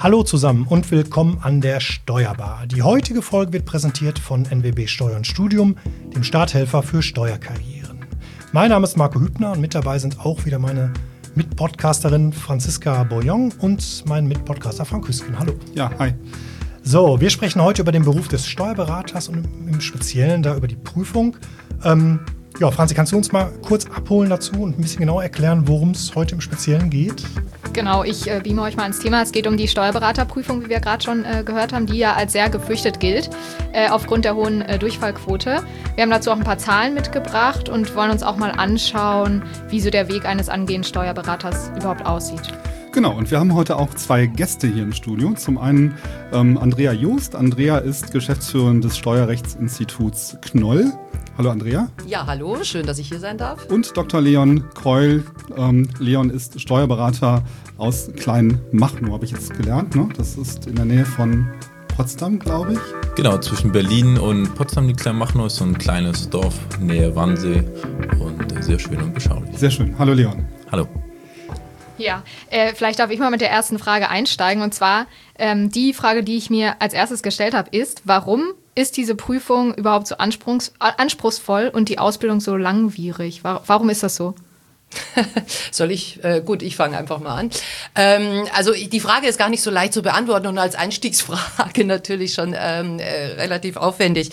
Hallo zusammen und willkommen an der Steuerbar. Die heutige Folge wird präsentiert von NWB Steuer und Studium, dem Starthelfer für Steuerkarrieren. Mein Name ist Marco Hübner und mit dabei sind auch wieder meine Mitpodcasterin Franziska Boyong und mein Mitpodcaster Frank Hüsken. Hallo. Ja, hi. So, wir sprechen heute über den Beruf des Steuerberaters und im Speziellen da über die Prüfung. Franzi, kannst du uns mal kurz abholen dazu und ein bisschen genauer erklären, worum es heute im Speziellen geht? Genau, ich beame euch mal ins Thema. Es geht um die Steuerberaterprüfung, wie wir gerade schon gehört haben, die ja als sehr gefürchtet gilt, aufgrund der hohen Durchfallquote. Wir haben dazu auch ein paar Zahlen mitgebracht und wollen uns auch mal anschauen, wie so der Weg eines angehenden Steuerberaters überhaupt aussieht. Genau, und wir haben heute auch zwei Gäste hier im Studio. Zum einen Andrea Joost. Andrea ist Geschäftsführerin des Steuerrechtsinstituts Knoll. Hallo Andrea. Ja, hallo, schön, dass ich hier sein darf. Und Dr. Leon Kreul. Leon ist Steuerberater aus Kleinmachnow, habe ich jetzt gelernt. Ne? Das ist in der Nähe von Potsdam, glaube ich. Genau, zwischen Berlin und Potsdam liegt Kleinmachnow, ist so ein kleines Dorf, Nähe Wannsee und sehr schön und beschaulich. Sehr schön. Hallo Leon. Hallo. Ja, vielleicht darf ich mal mit der ersten Frage einsteigen. Und zwar die Frage, die ich mir als erstes gestellt habe, ist, warum ist diese Prüfung überhaupt so anspruchsvoll und die Ausbildung so langwierig? Warum ist das so? Soll ich? Gut, ich fange einfach mal an. Also die Frage ist gar nicht so leicht zu beantworten und als Einstiegsfrage natürlich schon relativ aufwendig.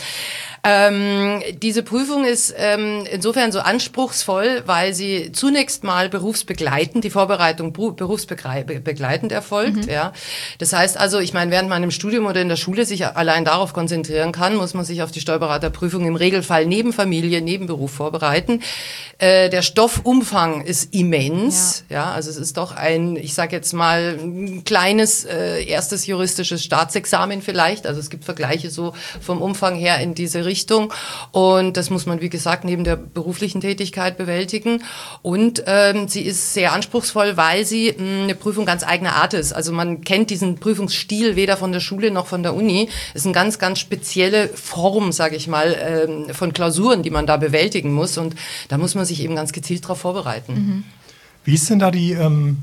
Diese Prüfung ist insofern so anspruchsvoll, weil sie zunächst mal berufsbegleitend, die Vorbereitung berufsbegleitend erfolgt. Ja. Das heißt also, ich meine, während man im Studium oder in der Schule sich allein darauf konzentrieren kann, muss man sich auf die Steuerberaterprüfung im Regelfall neben Familie, neben Beruf vorbereiten. Der Stoffumfang ist immens. Ja, also es ist doch ein, ich sage jetzt mal, ein kleines erstes juristisches Staatsexamen vielleicht. Also es gibt Vergleiche so vom Umfang her in diese Richtung. Und das muss man, wie gesagt, neben der beruflichen Tätigkeit bewältigen. Und sie ist sehr anspruchsvoll, weil sie eine Prüfung ganz eigener Art ist. Also man kennt diesen Prüfungsstil weder von der Schule noch von der Uni. Es ist eine ganz, ganz spezielle Form, sage ich mal, von Klausuren, die man da bewältigen muss. Und da muss man sich eben ganz gezielt darauf vorbereiten. Mhm. Wie ist denn da die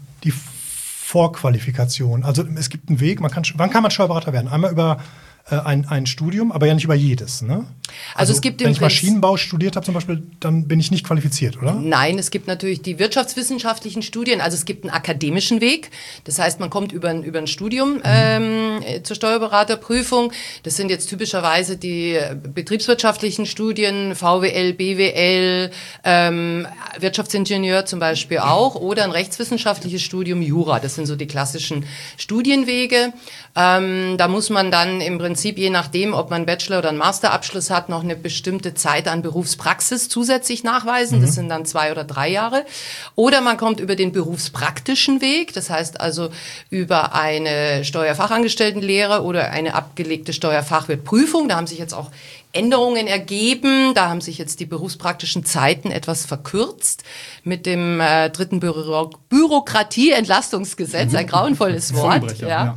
Vorqualifikation? Also es gibt einen Weg, wann kann man Steuerberater werden? Einmal über ein Studium, aber ja nicht über jedes, ne? Also es gibt wenn ich Maschinenbau studiert habe zum Beispiel, dann bin ich nicht qualifiziert, oder? Nein, es gibt natürlich die wirtschaftswissenschaftlichen Studien, also es gibt einen akademischen Weg, das heißt, man kommt über ein Studium zur Steuerberaterprüfung. Das sind jetzt typischerweise die betriebswirtschaftlichen Studien, VWL, BWL, Wirtschaftsingenieur zum Beispiel auch oder ein rechtswissenschaftliches Studium Jura. Das sind so die klassischen Studienwege. Da muss man dann im Prinzip, je nachdem, ob man einen Bachelor- oder einen Masterabschluss hat, noch eine bestimmte Zeit an Berufspraxis zusätzlich nachweisen. Das sind dann 2 oder 3 Jahre. Oder man kommt über den berufspraktischen Weg, das heißt also über eine Steuerfachangestelltenlehre oder eine abgelegte Steuerfachwirtprüfung. Da haben sich jetzt auch Änderungen ergeben. Da haben sich jetzt die berufspraktischen Zeiten etwas verkürzt mit dem dritten Bürokratieentlastungsgesetz, ein grauenvolles Wort. Ja.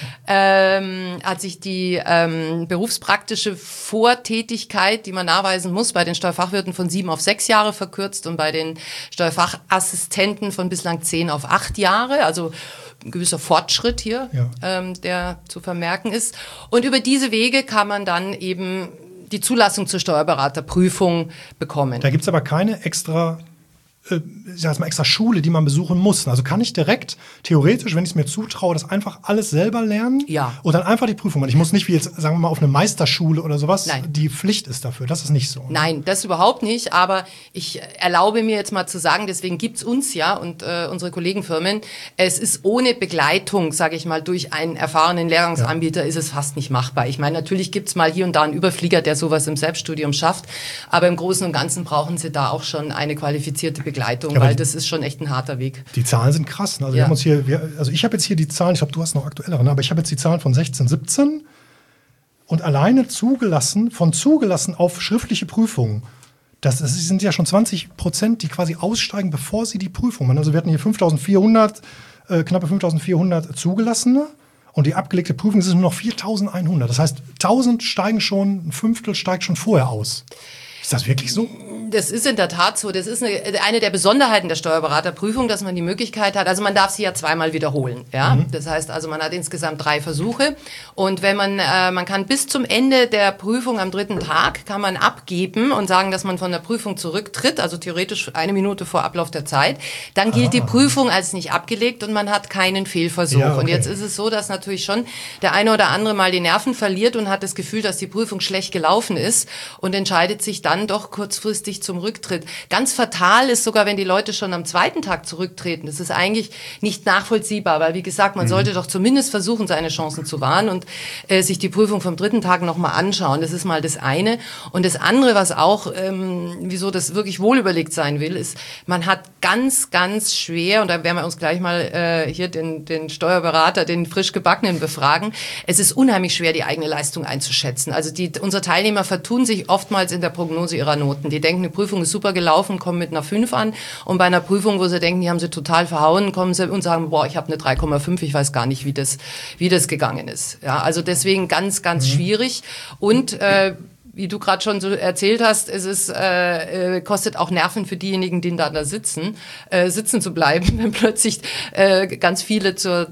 Hat sich die berufspraktische Vortätigkeit, die man nachweisen muss, bei den Steuerfachwirten von 7 auf 6 Jahre verkürzt und bei den Steuerfachassistenten von bislang 10 auf 8 Jahre. Also ein gewisser Fortschritt hier, der zu vermerken ist. Und über diese Wege kann man dann eben die Zulassung zur Steuerberaterprüfung bekommen. Da gibt es aber keine extra Schule, die man besuchen muss. Also kann ich direkt, theoretisch, wenn ich es mir zutraue, das einfach alles selber lernen? Ja. Und dann einfach die Prüfung machen. Ich muss nicht, wie jetzt, sagen wir mal, auf eine Meisterschule oder sowas, Nein. Die Pflicht ist dafür. Das ist nicht so. Ne? Nein, das überhaupt nicht. Aber ich erlaube mir jetzt mal zu sagen, deswegen gibt's uns ja und unsere Kollegenfirmen, es ist ohne Begleitung, sage ich mal, durch einen erfahrenen Lehrgangsanbieter ist es fast nicht machbar. Ich meine, natürlich gibt's mal hier und da einen Überflieger, der sowas im Selbststudium schafft. Aber im Großen und Ganzen brauchen Sie da auch schon eine qualifizierte Begleitung, weil das ist schon echt ein harter Weg. Die Zahlen sind krass. Ne? Also, wir haben uns hier, ich habe jetzt hier die Zahlen, ich glaube, du hast noch aktuellere, ne? Aber ich habe jetzt die Zahlen von 16, 17 und alleine zugelassen auf schriftliche Prüfungen. Das sind ja schon 20%, die quasi aussteigen, bevor sie die Prüfung machen. Also wir hatten hier 5.400, knappe 5.400 zugelassene und die abgelegte Prüfung sind nur noch 4.100. Das heißt, 1.000 steigen schon, ein Fünftel steigt schon vorher aus. Ist das wirklich so? Das ist in der Tat so. Das ist eine der Besonderheiten der Steuerberaterprüfung, dass man die Möglichkeit hat, also man darf sie ja zweimal wiederholen. Ja? Das heißt also, man hat insgesamt 3 Versuche und wenn man kann bis zum Ende der Prüfung am 3. Tag kann man abgeben und sagen, dass man von der Prüfung zurücktritt, also theoretisch 1 Minute vor Ablauf der Zeit. Dann gilt die Prüfung als nicht abgelegt und man hat keinen Fehlversuch. Ja, okay. Und jetzt ist es so, dass natürlich schon der eine oder andere mal die Nerven verliert und hat das Gefühl, dass die Prüfung schlecht gelaufen ist und entscheidet sich dann doch kurzfristig zum Rücktritt. Ganz fatal ist sogar, wenn die Leute schon am 2. Tag zurücktreten. Das ist eigentlich nicht nachvollziehbar, weil wie gesagt, man sollte doch zumindest versuchen, seine Chancen zu wahren und sich die Prüfung vom 3. Tag nochmal anschauen. Das ist mal das eine. Und das andere, was auch, wieso das wirklich wohlüberlegt sein will, ist, man hat ganz, ganz schwer, und da werden wir uns gleich mal hier den Steuerberater, den frisch gebackenen befragen, es ist unheimlich schwer, die eigene Leistung einzuschätzen. Also unsere Teilnehmer vertun sich oftmals in der Prognose ihrer Noten. Die denken, die Prüfung ist super gelaufen, kommen mit einer 5 an und bei einer Prüfung, wo sie denken, die haben sie total verhauen, kommen sie und sagen, boah, ich habe eine 3,5, ich weiß gar nicht, wie das gegangen ist. Ja, also deswegen ganz, ganz schwierig und wie du gerade schon so erzählt hast, es ist, kostet auch Nerven für diejenigen, die da sitzen zu bleiben, wenn plötzlich ganz viele zum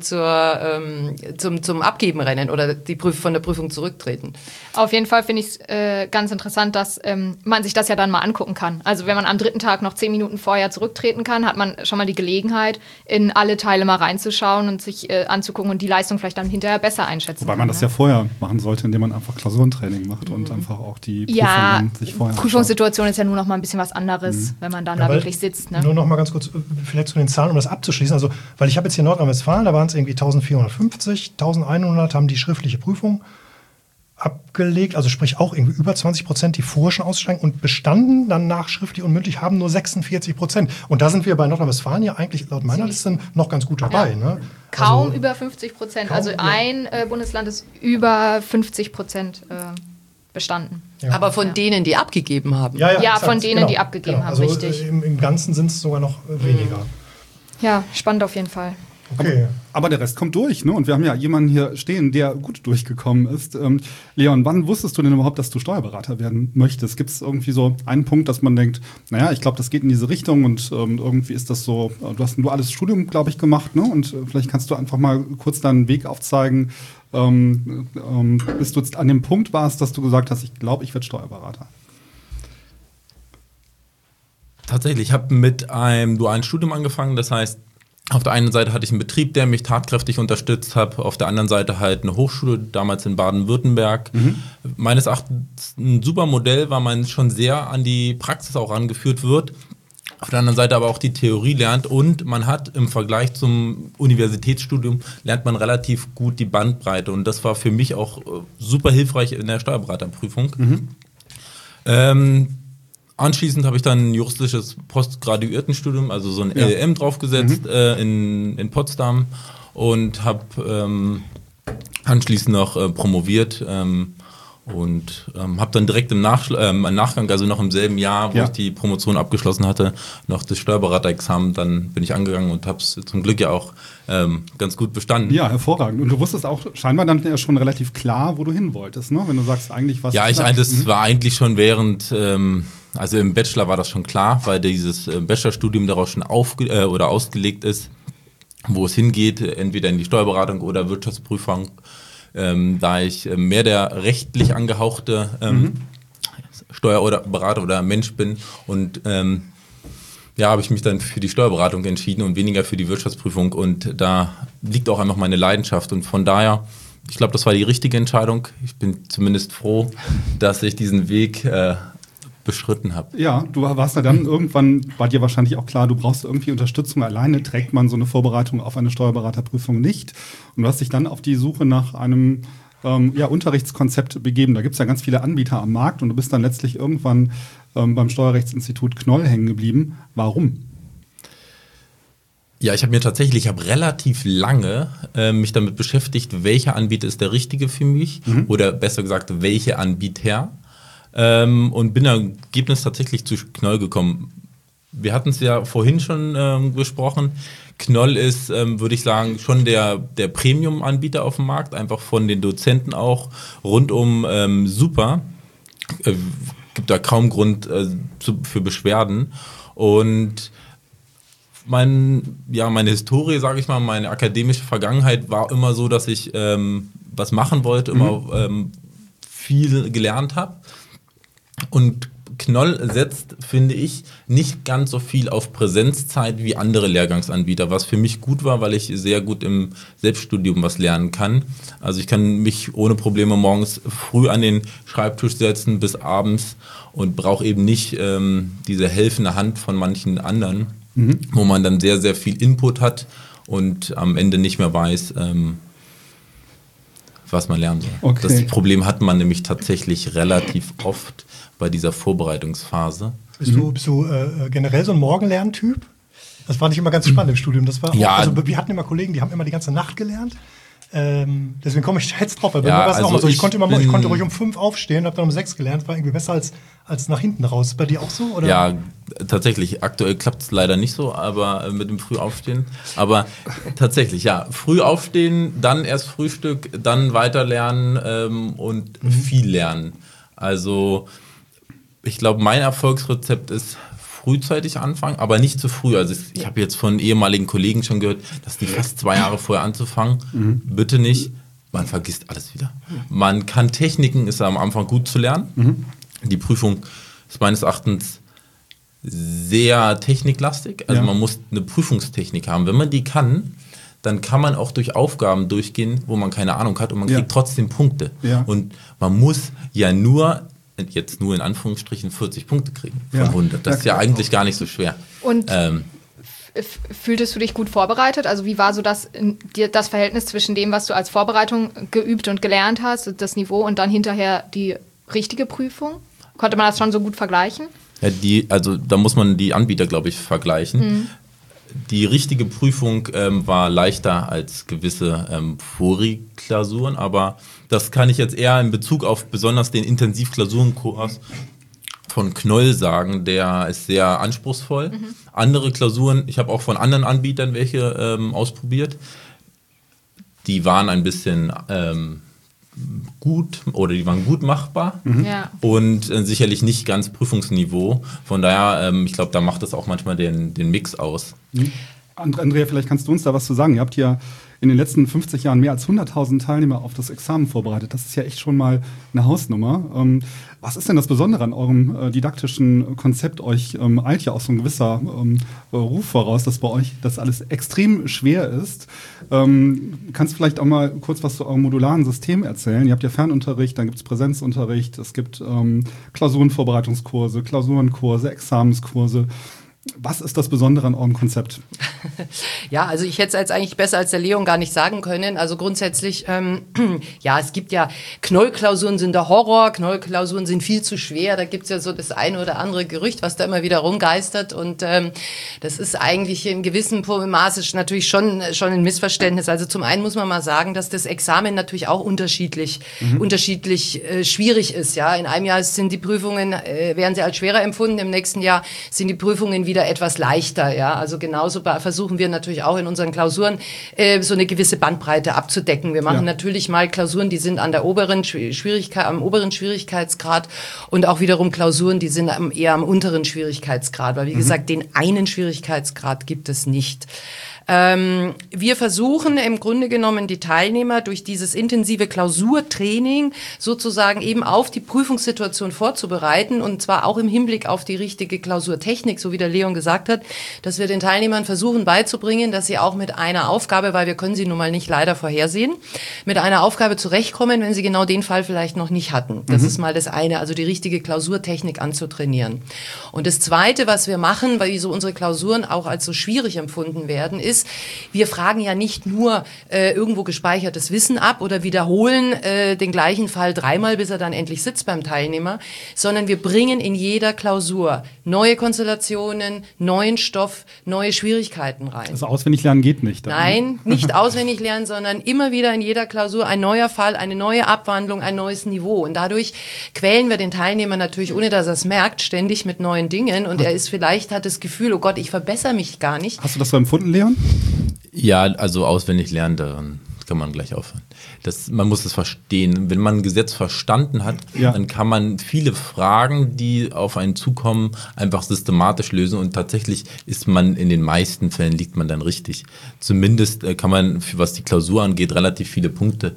Abgeben rennen oder von der Prüfung zurücktreten. Auf jeden Fall finde ich es ganz interessant, dass man sich das ja dann mal angucken kann. Also wenn man am 3. Tag noch 10 Minuten vorher zurücktreten kann, hat man schon mal die Gelegenheit, in alle Teile mal reinzuschauen und sich anzugucken und die Leistung vielleicht dann hinterher besser einschätzen Wobei man das ja vorher machen sollte, indem man einfach Klausurentraining macht und einfach auch die Prüfung dann sich vorher Prüfungssituation ist ja nur noch mal ein bisschen was anderes, wenn man dann da wirklich sitzt. Ne? Nur noch mal ganz kurz, vielleicht zu den Zahlen, um das abzuschließen. Also, weil ich habe jetzt hier Nordrhein-Westfalen, da waren es irgendwie 1450, 1100 haben die schriftliche Prüfung abgelegt, also sprich auch irgendwie über 20%, die vorher schon aussteigen und bestanden dann nach schriftlich und mündlich haben nur 46%. Und da sind wir bei Nordrhein-Westfalen ja eigentlich laut meiner Liste noch ganz gut dabei. Ja. Ne? Kaum also, über 50%. Also ein Bundesland ist über 50% bestanden. Ja. Aber von denen, die abgegeben haben. Ja, von denen, die abgegeben haben, also richtig. Im Ganzen sind es sogar noch weniger. Ja, spannend auf jeden Fall. Okay. Aber der Rest kommt durch, ne? Und wir haben ja jemanden hier stehen, der gut durchgekommen ist. Leon, wann wusstest du denn überhaupt, dass du Steuerberater werden möchtest? Gibt es irgendwie so einen Punkt, dass man denkt, naja, ich glaube, das geht in diese Richtung und irgendwie ist das so, du hast ein duales Studium, glaube ich, gemacht, ne? Und vielleicht kannst du einfach mal kurz deinen Weg aufzeigen, bis du jetzt an dem Punkt warst, dass du gesagt hast, ich glaube, ich werde Steuerberater. Tatsächlich, ich habe mit einem dualen Studium angefangen, das heißt, auf der einen Seite hatte ich einen Betrieb, der mich tatkräftig unterstützt hat, auf der anderen Seite halt eine Hochschule, damals in Baden-Württemberg. Meines Erachtens ein super Modell, weil man schon sehr an die Praxis auch rangeführt wird. Auf der anderen Seite aber auch die Theorie lernt und man hat im Vergleich zum Universitätsstudium, lernt man relativ gut die Bandbreite und das war für mich auch super hilfreich in der Steuerberaterprüfung. Anschließend habe ich dann ein juristisches Postgraduiertenstudium, also so ein LLM draufgesetzt in Potsdam und habe anschließend noch promoviert und habe dann direkt im Nachgang, also noch im selben Jahr, wo ich die Promotion abgeschlossen hatte, noch das Steuerberaterexamen, dann bin ich angegangen und habe es zum Glück ja auch ganz gut bestanden. Ja, hervorragend. Und du wusstest auch scheinbar dann ja schon relativ klar, wo du hin wolltest, ne? Wenn du sagst, eigentlich was... Ja, das war eigentlich schon während... Also im Bachelor war das schon klar, weil dieses Bachelorstudium daraus schon ausgelegt ist, wo es hingeht, entweder in die Steuerberatung oder Wirtschaftsprüfung, da ich mehr der rechtlich angehauchte Steuerberater oder Mensch bin und habe ich mich dann für die Steuerberatung entschieden und weniger für die Wirtschaftsprüfung und da liegt auch einfach meine Leidenschaft und von daher, ich glaube, das war die richtige Entscheidung. Ich bin zumindest froh, dass ich diesen Weg beschritten habe. Ja, du warst ja dann irgendwann, war dir wahrscheinlich auch klar, du brauchst irgendwie Unterstützung. Alleine trägt man so eine Vorbereitung auf eine Steuerberaterprüfung nicht. Und du hast dich dann auf die Suche nach einem Unterrichtskonzept begeben. Da gibt es ja ganz viele Anbieter am Markt und du bist dann letztlich irgendwann beim Steuerrechtsinstitut Knoll hängen geblieben. Warum? Ja, ich habe relativ lange mich damit beschäftigt, welcher Anbieter ist der richtige für mich oder besser gesagt, welche Anbieter. Und bin am Ergebnis tatsächlich zu Knoll gekommen. Wir hatten es ja vorhin schon besprochen. Knoll ist, würde ich sagen, schon der Premium-Anbieter auf dem Markt, einfach von den Dozenten auch rundum super. gibt da kaum Grund für Beschwerden. Und meine Historie, sage ich mal, meine akademische Vergangenheit war immer so, dass ich was machen wollte, immer viel gelernt habe. Und Knoll setzt, finde ich, nicht ganz so viel auf Präsenzzeit wie andere Lehrgangsanbieter, was für mich gut war, weil ich sehr gut im Selbststudium was lernen kann. Also ich kann mich ohne Probleme morgens früh an den Schreibtisch setzen bis abends und brauche eben nicht diese helfende Hand von manchen anderen, wo man dann sehr, sehr viel Input hat und am Ende nicht mehr weiß, was man lernen soll. Okay. Das Problem hat man nämlich tatsächlich relativ oft bei dieser Vorbereitungsphase. Bist du generell so ein Morgenlerntyp? Das fand ich immer ganz spannend im Studium. Das war auch, also wir hatten immer Kollegen, die haben immer die ganze Nacht gelernt. Deswegen komme ich da jetzt drauf. Weil bei mir war es auch so. Ich konnte ruhig um 5 aufstehen, habe dann um 6 gelernt. War irgendwie besser als nach hinten raus. Bei dir auch so? Oder? Ja, tatsächlich. Aktuell klappt es leider nicht so, aber mit dem Frühaufstehen. Aber tatsächlich, ja. Früh aufstehen, dann erst Frühstück, dann weiter lernen und viel lernen. Also ich glaube, mein Erfolgsrezept ist frühzeitig anfangen, aber nicht zu früh. Also ich habe jetzt von ehemaligen Kollegen schon gehört, dass die fast 2 Jahre vorher anzufangen. Bitte nicht. Man vergisst alles wieder. Man kann Techniken, ist am Anfang gut zu lernen. Die Prüfung ist meines Erachtens sehr techniklastig. Also man muss eine Prüfungstechnik haben. Wenn man die kann, dann kann man auch durch Aufgaben durchgehen, wo man keine Ahnung hat und man kriegt trotzdem Punkte. Ja. Und man muss ja nur in Anführungsstrichen 40 Punkte kriegen von 100. Das ist ja eigentlich gar nicht so schwer. Und fühltest du dich gut vorbereitet? Also wie war so das Verhältnis zwischen dem, was du als Vorbereitung geübt und gelernt hast, das Niveau, und dann hinterher die richtige Prüfung? Konnte man das schon so gut vergleichen? Ja, da muss man die Anbieter, glaube ich, vergleichen. Die richtige Prüfung war leichter als gewisse Fori-Klausuren, aber das kann ich jetzt eher in Bezug auf besonders den Intensivklausurenkurs von Knoll sagen, der ist sehr anspruchsvoll. Andere Klausuren, ich habe auch von anderen Anbietern welche ausprobiert, die waren ein bisschen gut oder die waren gut machbar und sicherlich nicht ganz Prüfungsniveau. Von daher, ich glaube, da macht es auch manchmal den Mix aus. Andrea, vielleicht kannst du uns da was zu sagen. Ihr habt ja in den letzten 50 Jahren mehr als 100.000 Teilnehmer auf das Examen vorbereitet. Das ist ja echt schon mal eine Hausnummer. Was ist denn das Besondere an eurem didaktischen Konzept? Euch eilt ja auch so ein gewisser Ruf voraus, dass bei euch das alles extrem schwer ist. Kannst du vielleicht auch mal kurz was zu eurem modularen System erzählen? Ihr habt ja Fernunterricht, dann gibt es Präsenzunterricht, es gibt Klausurenvorbereitungskurse, Klausurenkurse, Examenskurse. Was ist das Besondere an eurem Konzept? Ja, also ich hätte es jetzt eigentlich besser als der Leon gar nicht sagen können. Also grundsätzlich, es gibt ja, Knoll-Klausuren sind der Horror, Knoll-Klausuren sind viel zu schwer. Da gibt es ja so das eine oder andere Gerücht, was da immer wieder rumgeistert. Und das ist eigentlich in gewissem Maße natürlich schon ein Missverständnis. Also zum einen muss man mal sagen, dass das Examen natürlich auch unterschiedlich schwierig ist. Ja, in einem Jahr sind die Prüfungen, werden sie als schwerer empfunden, im nächsten Jahr sind die Prüfungen wieder etwas leichter, ja. Also genauso versuchen wir natürlich auch in unseren Klausuren so eine gewisse Bandbreite abzudecken. Wir machen natürlich mal Klausuren, die sind an der oberen Schwierigkeitsgrad und auch wiederum Klausuren, die sind eher am unteren Schwierigkeitsgrad, weil wie gesagt, den einen Schwierigkeitsgrad gibt es nicht. Wir versuchen im Grunde genommen die Teilnehmer durch dieses intensive Klausurtraining sozusagen eben auf die Prüfungssituation vorzubereiten, und zwar auch im Hinblick auf die richtige Klausurtechnik, so wie der Leon gesagt hat, dass wir den Teilnehmern versuchen beizubringen, dass sie auch mit einer Aufgabe, weil wir können sie nun mal nicht leider vorhersehen, mit einer Aufgabe zurechtkommen, wenn sie genau den Fall vielleicht noch nicht hatten. Das ist mal das eine, also die richtige Klausurtechnik anzutrainieren. Und das Zweite, was wir machen, weil so unsere Klausuren auch als so schwierig empfunden werden, ist, wir fragen ja nicht nur irgendwo gespeichertes Wissen ab oder wiederholen den gleichen Fall 3-mal, bis er dann endlich sitzt beim Teilnehmer, sondern wir bringen in jeder Klausur neue Konstellationen, neuen Stoff, neue Schwierigkeiten rein. Also auswendig lernen geht nicht. Nein, nicht auswendig lernen, sondern immer wieder in jeder Klausur ein neuer Fall, eine neue Abwandlung, ein neues Niveau. Und dadurch quälen wir den Teilnehmer natürlich, ohne dass er es merkt, ständig mit neuen Dingen. Und er hat das Gefühl, oh Gott, ich verbessere mich gar nicht. Hast du das so empfunden, Leon? Ja, also auswendig lernen, daran kann man gleich aufhören. Man muss es verstehen. Wenn man ein Gesetz verstanden hat, dann kann man viele Fragen, die auf einen zukommen, einfach systematisch lösen und tatsächlich ist man in den meisten Fällen liegt man dann richtig. Zumindest kann man, was die Klausur angeht, relativ viele Punkte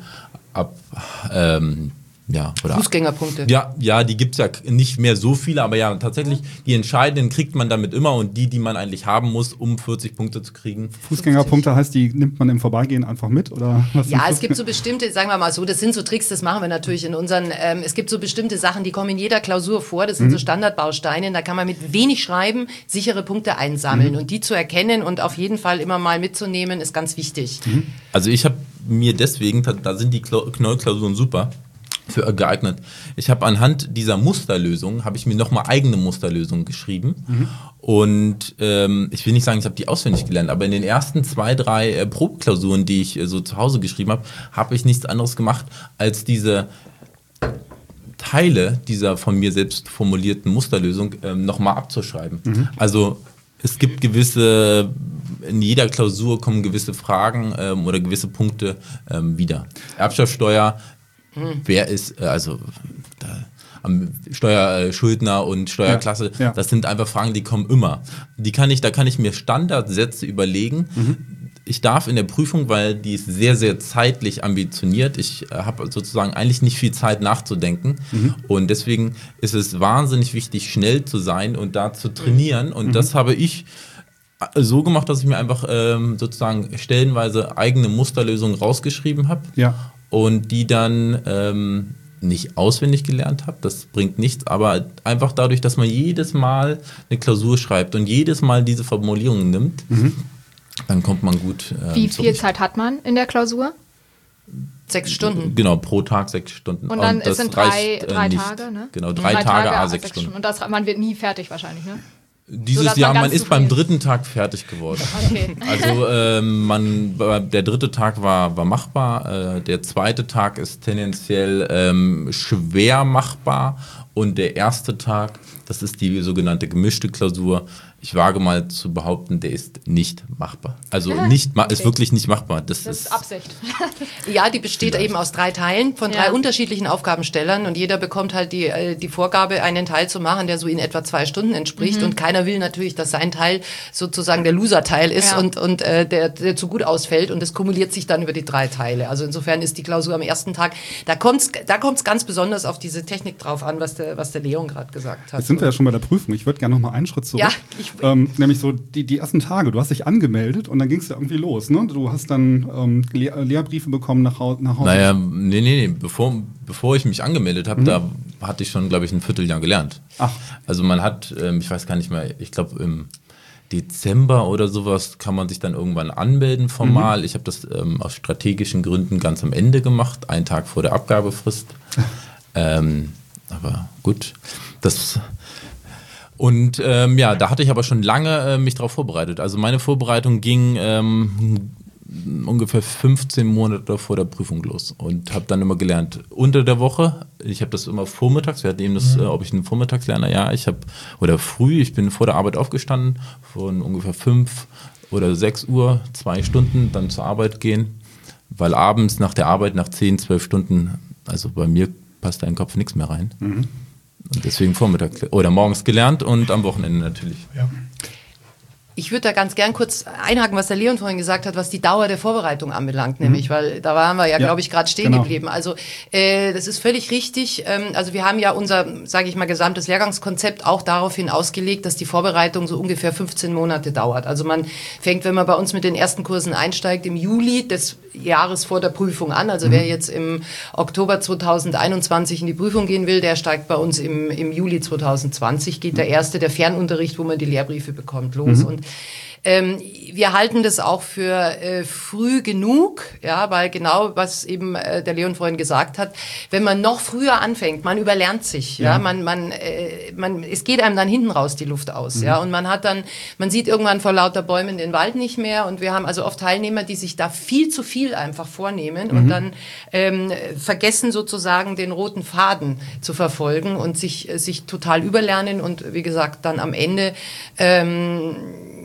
oder Fußgängerpunkte. Ja, die gibt es ja nicht mehr so viele, aber ja, tatsächlich, die entscheidenden kriegt man damit immer und die man eigentlich haben muss, um 40 Punkte zu kriegen. Fußgängerpunkte heißt, die nimmt man im Vorbeigehen einfach mit? Oder was? Ja, es gibt so bestimmte, sagen wir mal so, das sind so Tricks, das machen wir natürlich in unseren, es gibt so bestimmte Sachen, die kommen in jeder Klausur vor, das sind so Standardbausteine, da kann man mit wenig Schreiben sichere Punkte einsammeln und die zu erkennen und auf jeden Fall immer mal mitzunehmen, ist ganz wichtig. Also ich habe mir deswegen, da sind die Knollklausuren super, für geeignet. Ich habe anhand dieser Musterlösung, habe ich mir nochmal eigene Musterlösungen geschrieben und ich will nicht sagen, ich habe die auswendig gelernt, aber in den ersten 2, 3 Probeklausuren, die ich so zu Hause geschrieben habe, habe ich nichts anderes gemacht, als diese Teile dieser von mir selbst formulierten Musterlösung nochmal abzuschreiben. Also es gibt in jeder Klausur kommen gewisse Fragen oder gewisse Punkte wieder. Erbschaftssteuer, wer ist, Steuerschuldner und Steuerklasse, das sind einfach Fragen, die kommen immer. Da kann ich mir Standardsätze überlegen. Ich darf in der Prüfung, weil die ist sehr, sehr zeitlich ambitioniert, ich habe sozusagen eigentlich nicht viel Zeit nachzudenken und deswegen ist es wahnsinnig wichtig, schnell zu sein und da zu trainieren und das habe ich so gemacht, dass ich mir einfach sozusagen stellenweise eigene Musterlösungen rausgeschrieben habe. Und die dann nicht auswendig gelernt habe, das bringt nichts, aber einfach dadurch, dass man jedes Mal eine Klausur schreibt und jedes Mal diese Formulierungen nimmt, dann kommt man gut Wie viel Zeit hat man in der Klausur? 6 Stunden. Genau, pro Tag 6 Stunden. Und dann das sind drei Tage, ne? Genau, 3 Tage, 6 Stunden. Und man wird nie fertig wahrscheinlich, ne? Dieses Jahr, man ist beim 3. Tag fertig geworden. Okay. Also der 3. Tag war machbar, der 2. Tag ist tendenziell schwer machbar und der 1. Tag, das ist die sogenannte gemischte Klausur, ich wage mal zu behaupten, der ist nicht machbar. Also ist wirklich nicht machbar. Das ist Absicht. Ja, die besteht eben aus 3 Teilen von 3 unterschiedlichen Aufgabenstellern und jeder bekommt halt die Vorgabe, einen Teil zu machen, der so in etwa 2 Stunden entspricht und keiner will natürlich, dass sein Teil sozusagen der Loser-Teil ist und der zu gut ausfällt und das kumuliert sich dann über die 3 Teile. Also insofern ist die Klausur am 1. Tag, da kommt's ganz besonders auf diese Technik drauf an, was der Leon gerade gesagt hat. Jetzt sind wir ja schon bei der Prüfung. Ich würde gerne noch mal einen Schritt zurück. Ja, nämlich so die ersten Tage. Du hast dich angemeldet und dann ging es ja irgendwie los. Ne? Du hast dann Lehrbriefe bekommen nach Hause. Naja, nee. Bevor ich mich angemeldet habe, da hatte ich schon, glaube ich, ein Vierteljahr gelernt. Ach. Also man hat, ich weiß gar nicht mehr, ich glaube im Dezember oder sowas kann man sich dann irgendwann anmelden formal. Ich habe das aus strategischen Gründen ganz am Ende gemacht, einen Tag vor der Abgabefrist. Aber gut, und da hatte ich aber schon lange mich darauf vorbereitet. Also meine Vorbereitung ging ungefähr 15 Monate vor der Prüfung los und habe dann immer gelernt unter der Woche. Ich habe das immer vormittags, wir hatten eben das, ob ich einen Vormittagslerner, ich bin vor der Arbeit aufgestanden, von ungefähr 5 oder 6 Uhr, 2 Stunden, dann zur Arbeit gehen, weil abends nach der Arbeit, nach 10, 12 Stunden, also bei mir passt da im Kopf nichts mehr rein. Und deswegen morgens gelernt und am Wochenende natürlich. Ja. Ich würde da ganz gern kurz einhaken, was der Leon vorhin gesagt hat, was die Dauer der Vorbereitung anbelangt, nämlich, weil da waren wir glaube ich, gerade stehen geblieben. Also das ist völlig richtig. Also wir haben ja unser, sage ich mal, gesamtes Lehrgangskonzept auch daraufhin ausgelegt, dass die Vorbereitung so ungefähr 15 Monate dauert. Also man fängt, wenn man bei uns mit den ersten Kursen einsteigt, im Juli des Jahres vor der Prüfung an. Also wer jetzt im Oktober 2021 in die Prüfung gehen will, der steigt bei uns im Juli 2020, geht der Fernunterricht, wo man die Lehrbriefe bekommt, los. Und wir halten das auch für früh genug, ja, weil genau, was eben der Leon vorhin gesagt hat, wenn man noch früher anfängt, man überlernt sich, ja, es geht einem dann hinten raus die Luft aus, ja, und man sieht irgendwann vor lauter Bäumen den Wald nicht mehr und wir haben also oft Teilnehmer, die sich da viel zu viel einfach vornehmen und dann vergessen sozusagen den roten Faden zu verfolgen und sich total überlernen und wie gesagt dann am Ende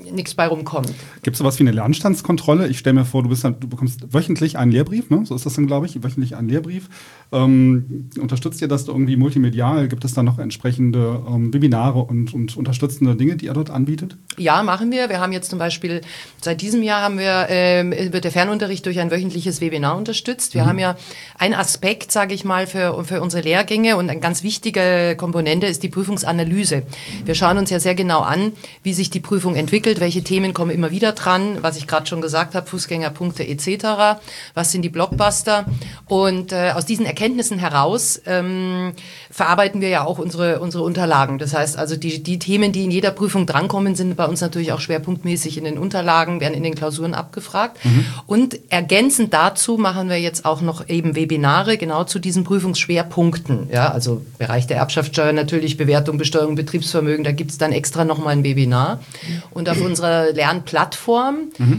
nichts bei rumkommt. Gibt es sowas wie eine Lernstandskontrolle? Ich stelle mir vor, du bekommst wöchentlich einen Lehrbrief, ne? So ist das dann, glaube ich, wöchentlich einen Lehrbrief. Unterstützt ihr das irgendwie multimedial? Gibt es da noch entsprechende Webinare und unterstützende Dinge, die ihr dort anbietet? Ja, machen wir. Wir haben jetzt zum Beispiel, seit diesem Jahr wird der Fernunterricht durch ein wöchentliches Webinar unterstützt. Wir haben ja einen Aspekt, sage ich mal, für unsere Lehrgänge und eine ganz wichtige Komponente ist die Prüfungsanalyse. Wir schauen uns ja sehr genau an, wie sich die Prüfung entwickelt, welche Themen kommen immer wieder dran, was ich gerade schon gesagt habe, Fußgängerpunkte etc., was sind die Blockbuster und aus diesen Erkenntnissen heraus verarbeiten wir ja auch unsere Unterlagen. Das heißt also, die Themen, die in jeder Prüfung drankommen, sind bei uns natürlich auch schwerpunktmäßig in den Unterlagen, werden in den Klausuren abgefragt. Und ergänzend dazu machen wir jetzt auch noch eben Webinare genau zu diesen Prüfungsschwerpunkten. Ja, also Bereich der Erbschaftssteuer natürlich, Bewertung, Besteuerung, Betriebsvermögen, da gibt es dann extra nochmal ein Webinar. Und auf unserer Lernplattform,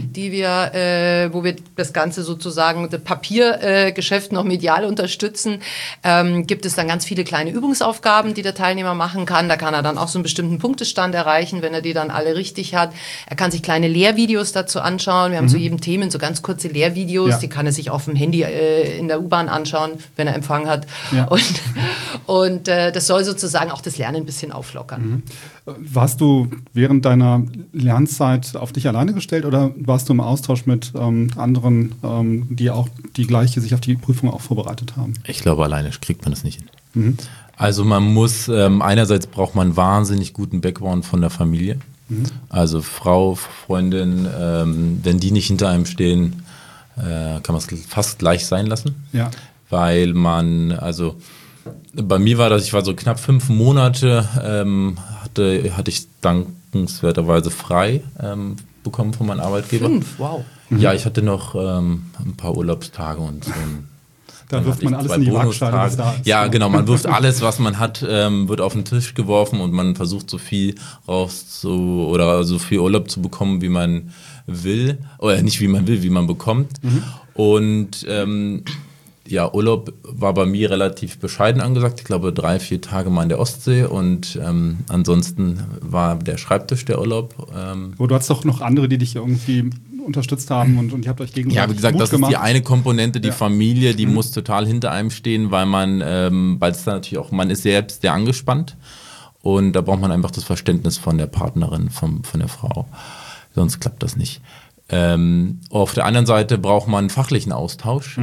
wo wir das Ganze sozusagen, das Papiergeschäft noch medial unterstützen, gibt es dann ganz viele kleine Übungsaufgaben, die der Teilnehmer machen kann. Da kann er dann auch so einen bestimmten Punktestand erreichen, wenn er die dann alle richtig hat. Er kann sich kleine Lehrvideos dazu anschauen. Wir haben zu jedem Themen so ganz kurze Lehrvideos, die kann er sich auf dem Handy in der U-Bahn anschauen, wenn er Empfang hat. Ja. Und das soll sozusagen auch das Lernen ein bisschen auflockern. Warst du während deiner Lernzeit auf dich alleine gestellt oder warst du im Austausch mit anderen, die auch sich auf die Prüfung auch vorbereitet haben? Ich glaube, alleine kriegt man das nicht hin. Also man muss, einerseits braucht man einen wahnsinnig guten Background von der Familie. Also Frau, Freundin, wenn die nicht hinter einem stehen, kann man es fast gleich sein lassen. Ja. Weil also bei mir war das, ich war so knapp 5 Monate, hatte ich dankenswerterweise frei bekommen von meinem Arbeitgeber. 5, wow. Ja, ich hatte noch ein paar Urlaubstage und so da wirft man alles in die Waagschale, was da ist. Ja, genau, man wirft alles, was man hat, wird auf den Tisch geworfen und man versucht so viel oder so viel Urlaub zu bekommen, wie man will. Oder nicht wie man will, wie man bekommt. Und Urlaub war bei mir relativ bescheiden angesagt. Ich glaube 3-4 Tage mal in der Ostsee und ansonsten war der Schreibtisch der Urlaub. Du hattest doch noch andere, die dich irgendwie unterstützt haben und ihr habt euch gegenseitig Ja, wie gesagt, Mut das gemacht. ist die eine Komponente, die Familie, die muss total hinter einem stehen, weil es da natürlich auch, man ist selbst sehr angespannt und da braucht man einfach das Verständnis von der Partnerin, von der Frau. Sonst klappt das nicht. Auf der anderen Seite braucht man einen fachlichen Austausch.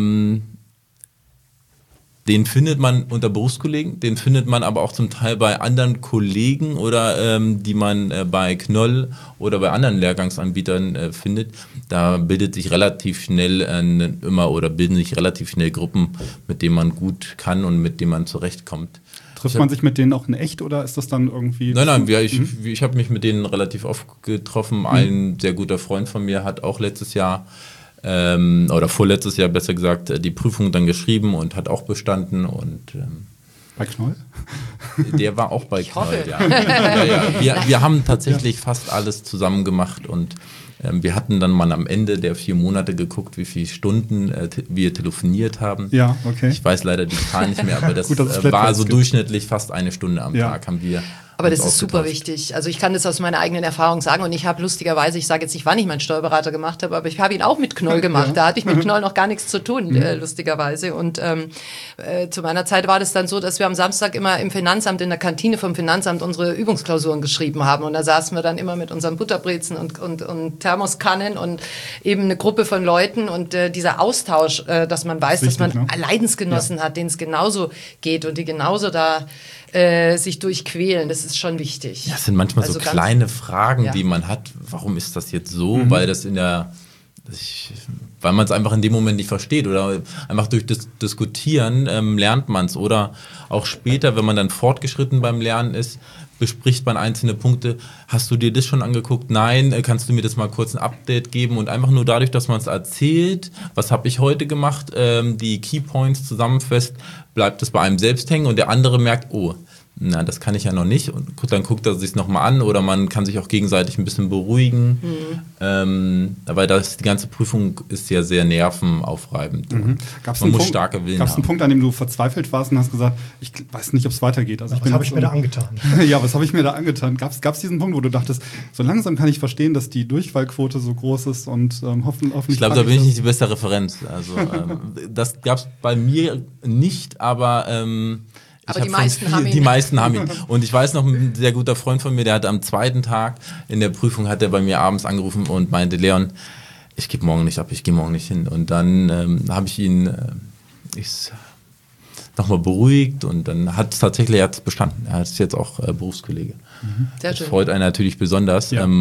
Den findet man unter Berufskollegen, den findet man aber auch zum Teil bei anderen Kollegen oder die man bei Knoll oder bei anderen Lehrgangsanbietern findet. Da bilden sich relativ schnell Gruppen, mit denen man gut kann und mit denen man zurechtkommt. Trifft man sich mit denen auch in echt oder ist das dann irgendwie... Nein, ich habe mich mit denen relativ oft getroffen. Ein sehr guter Freund von mir hat auch letztes Jahr oder vorletztes Jahr besser gesagt, die Prüfung dann geschrieben und hat auch bestanden und bei Knoll? Der war auch bei Knoll, ja. Wir haben tatsächlich fast alles zusammen gemacht und wir hatten dann mal am Ende der 4 Monate geguckt, wie viele Stunden wir telefoniert haben. Ja, okay. Ich weiß leider die Zahl nicht mehr, aber das war so durchschnittlich fast 1 Stunde am Tag haben wir. Aber das ist super wichtig. Also ich kann das aus meiner eigenen Erfahrung sagen und ich habe lustigerweise, ich sage jetzt nicht, wann ich meinen Steuerberater gemacht habe, aber ich habe ihn auch mit Knoll gemacht. Ja. Da hatte ich mit Knoll noch gar nichts zu tun, lustigerweise. Und zu meiner Zeit war das dann so, dass wir am Samstag immer im Finanzamt, in der Kantine vom Finanzamt unsere Übungsklausuren geschrieben haben. Und da saßen wir dann immer mit unseren Butterbrezen und Thermoskannen und eben eine Gruppe von Leuten und dieser Austausch, dass man weiß, dass man Leidensgenossen hat, denen es genauso geht und die genauso da sich durchquälen, das ist schon wichtig. Ja, es sind manchmal so kleine Fragen, die man hat. Warum ist das jetzt so? Weil weil man es einfach in dem Moment nicht versteht oder einfach durch das Diskutieren lernt man es oder auch später, wenn man dann fortgeschritten beim Lernen ist, bespricht man einzelne Punkte. Hast du dir das schon angeguckt? Nein, kannst du mir das mal kurz ein Update geben? Und einfach nur dadurch, dass man es erzählt, was habe ich heute gemacht, die Keypoints zusammenfasst, bleibt es bei einem selbst hängen und der andere merkt, oh, na, das kann ich ja noch nicht. Und dann guckt er sich nochmal an oder man kann sich auch gegenseitig ein bisschen beruhigen. Aber die ganze Prüfung ist ja sehr nervenaufreibend. Man muss starke Willen haben. Gab es einen Punkt, an dem du verzweifelt warst und hast gesagt, ich weiß nicht, ob es weitergeht? Also was habe ich mir da angetan? Ja, was habe ich mir da angetan? Gab es diesen Punkt, wo du dachtest, so langsam kann ich verstehen, dass die Durchfallquote so groß ist und hoffentlich... Ich glaube, da bin ich nicht die beste Referenz. Also das gab es bei mir nicht, aber die meisten haben ihn. Und ich weiß noch, ein sehr guter Freund von mir, der hat am zweiten Tag in der Prüfung, hat er bei mir abends angerufen und meinte, Leon, ich gebe morgen nicht ab, ich gehe morgen nicht hin. Und dann habe ich ihn nochmal beruhigt und dann hat es tatsächlich bestanden. Er ist jetzt auch Berufskollege. Sehr schön. Das freut einen natürlich besonders. Ja.